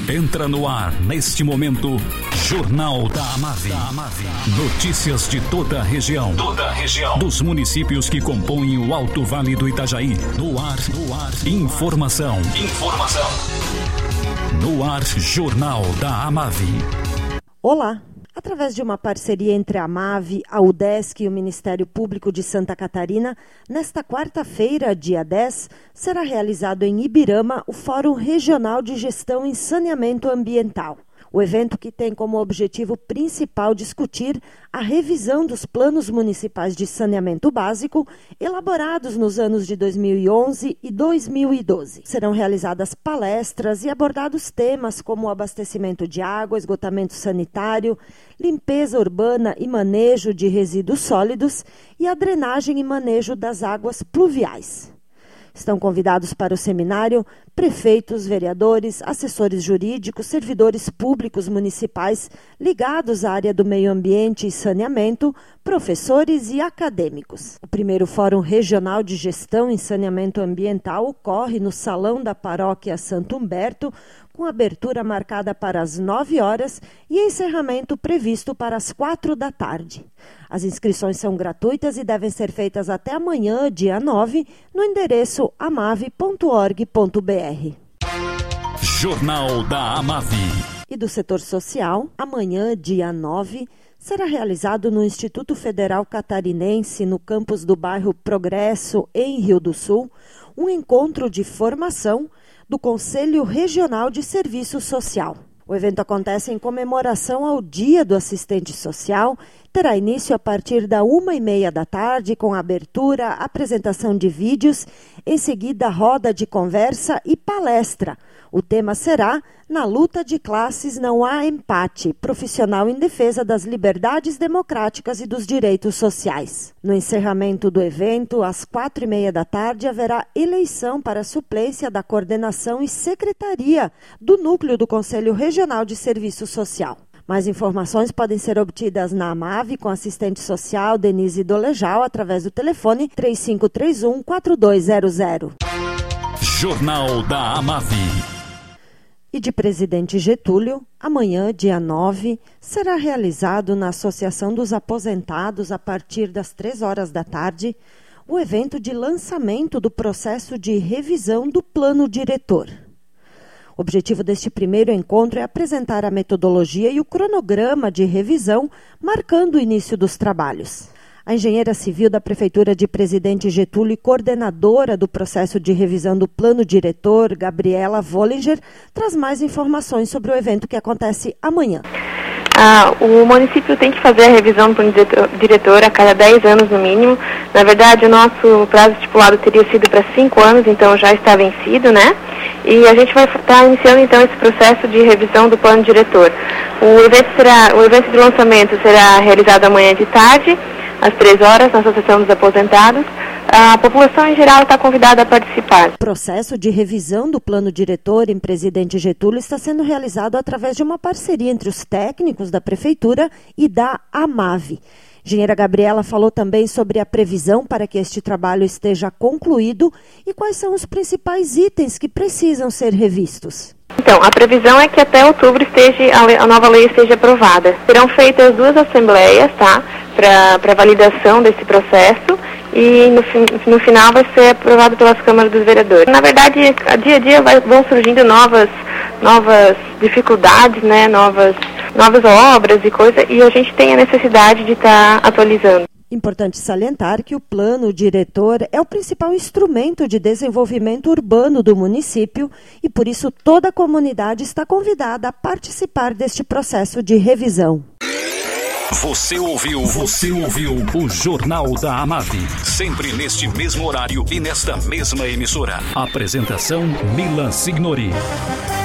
Entra no ar, neste momento, Jornal da Amave. Notícias de toda a região. Dos municípios que compõem o Alto Vale do Itajaí. No ar. Informação. No ar, Jornal da Amave. Olá! Através de uma parceria entre a Amave, a UDESC e o Ministério Público de Santa Catarina, nesta quarta-feira, dia 10, será realizado em Ibirama o Fórum Regional de Gestão em Saneamento Ambiental. O evento, que tem como objetivo principal discutir a revisão dos planos municipais de saneamento básico elaborados nos anos de 2011 e 2012. Serão realizadas palestras e abordados temas como o abastecimento de água, esgotamento sanitário, limpeza urbana e manejo de resíduos sólidos e a drenagem e manejo das águas pluviais. Estão convidados para o seminário prefeitos, vereadores, assessores jurídicos, servidores públicos municipais ligados à área do meio ambiente e saneamento, professores e acadêmicos. O primeiro Fórum Regional de Gestão em Saneamento Ambiental ocorre no Salão da Paróquia Santo Humberto, com abertura marcada para as 9 horas e encerramento previsto para as 4 da tarde. As inscrições são gratuitas e devem ser feitas até amanhã, dia 9, no endereço amave.org.br. Jornal da Amave. E do setor social, amanhã, dia 9, será realizado no Instituto Federal Catarinense, no campus do bairro Progresso, em Rio do Sul, um encontro de formação do Conselho Regional de Serviço Social. O evento acontece em comemoração ao Dia do Assistente Social, terá início a partir da 1h30 da tarde, com abertura, apresentação de vídeos, em seguida roda de conversa e palestra. O tema será "Na luta de classes não há empate, profissional em defesa das liberdades democráticas e dos direitos sociais". No encerramento do evento, às 4h30 da tarde, haverá eleição para a suplência da coordenação e secretaria do Núcleo do Conselho Regional de Serviço Social. Mais informações podem ser obtidas na Amave com a assistente social Denise Dolejal através do telefone 3531-4200. Jornal da Amave. E de Presidente Getúlio, amanhã, dia 9, será realizado na Associação dos Aposentados, a partir das 3 horas da tarde, o evento de lançamento do processo de revisão do Plano Diretor. O objetivo deste primeiro encontro é apresentar a metodologia e o cronograma de revisão, marcando o início dos trabalhos. A engenheira civil da Prefeitura de Presidente Getúlio e coordenadora do processo de revisão do Plano Diretor, Gabriela Vollinger, traz mais informações sobre o evento que acontece amanhã. O município tem que fazer a revisão do plano diretor a cada 10 anos no mínimo. Na verdade, o nosso prazo estipulado teria sido para 5 anos, então já está vencido, né? E a gente vai estar iniciando então esse processo de revisão do plano diretor. O evento de lançamento será realizado amanhã de tarde, às 3 horas, na Associação dos Aposentados. A população em geral está convidada a participar. O processo de revisão do plano diretor em Presidente Getúlio está sendo realizado através de uma parceria entre os técnicos da Prefeitura e da Amave. Engenheira Gabriela falou também sobre a previsão para que este trabalho esteja concluído e quais são os principais itens que precisam ser revistos. Então, a previsão é que até outubro a nova lei esteja aprovada. Serão feitas 2 assembleias, tá, para validação desse processo, e no final vai ser aprovado pelas câmaras dos vereadores. Na verdade, a dia vão surgindo novas dificuldades, né, novas obras e coisa, e a gente tem a necessidade de estar atualizando. Importante salientar que o Plano Diretor é o principal instrumento de desenvolvimento urbano do município e, por isso, toda a comunidade está convidada a participar deste processo de revisão. Você ouviu o Jornal da Amave, sempre neste mesmo horário e nesta mesma emissora. Apresentação Milan Signori.